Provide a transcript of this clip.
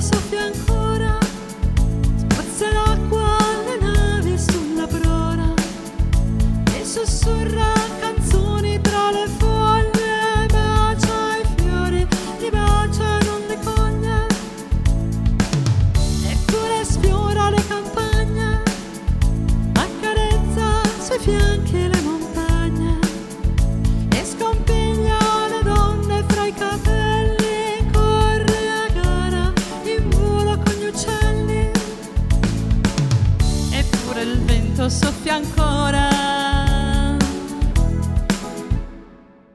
soffia ancora, spazza l'acqua alle navi sulla prora e sussurra